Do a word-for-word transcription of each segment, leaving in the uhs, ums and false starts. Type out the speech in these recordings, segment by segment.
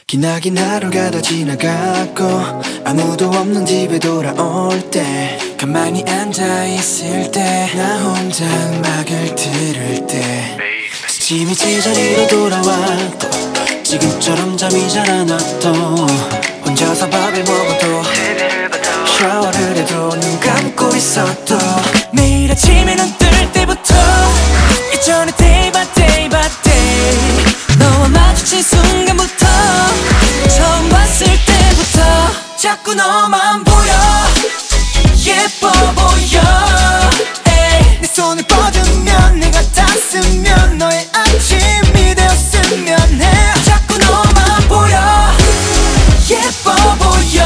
기나긴 하루가 다 지나갔고 아무도 없는 집에 돌아올 때 가만히 앉아있을 때 나 혼자 음악을 들을 때 짐이 제자리로 돌아왔고 지금처럼 잠이 잘 안 와도 혼자서 밥을 먹어도 샤워를 해도 눈 감고 있어도 매일 아침에 눈 뜰 때부터 예전에 day by day by day 너와 마주친 순간부터 처음 봤을 때부터 자꾸 너만 보여 예뻐 보여 에이. 내 손을 뻗으면 내가 닿았으면 너의 아침이 되었으면 해 자꾸 너만 보여 예뻐 보여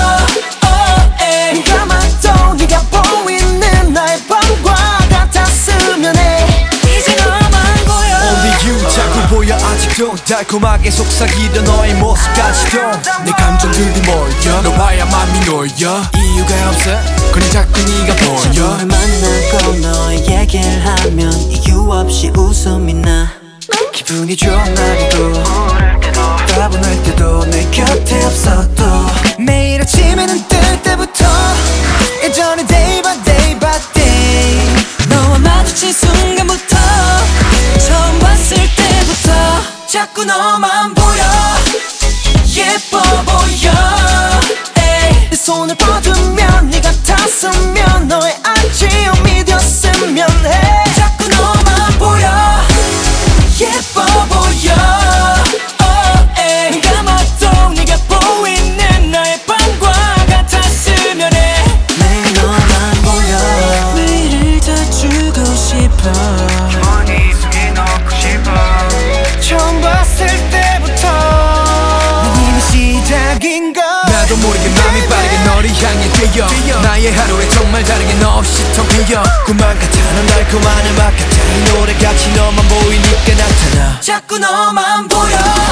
oh, 에이. 눈 감아도 네가 보이는 나의 밤과 같았으면 해 이제 너만 보여 Only you 자꾸 보여 아직도 달콤하게 속삭이던 너의 모습까지도 내 감정들이 모여 너 봐야 맘이 놓여 이유가 없어 그냥 자꾸 네가 보여 너를 만나고 너의 얘기를 하면 이유 없이 웃음이 나 기분이 좋은 날에도 따분할 때도 내 곁에 없어도 매일 아침에 눈 뜰 때부터 예전에 day by day by day 너와 마주친 순간부터 처음 봤을 때부터 자꾸 너만 보여 예뻐 보여 에이. 내 손을 뻗으면 네가 닿았으면 너의 아침이 되었으면 해 자꾸 너만 보여 예뻐 보여 oh, 에이. 눈 감아도 네가 보이는 나의 밤과 같았으면 해 매일 너만 보여 매일을 다 주고 싶어 머리 속에 넣고 싶어 처음 봤을 때부터 난 이미 시작인걸 나도 모르게 맘이 빠르게 너를 향해 뛰어 나의 하루에 정말 다르게 너 없이 텅 비어 꿈만 같아 넌 달콤한 음악 같아 이 노래같이 너만 보이니까 나타나 자꾸 너만 보여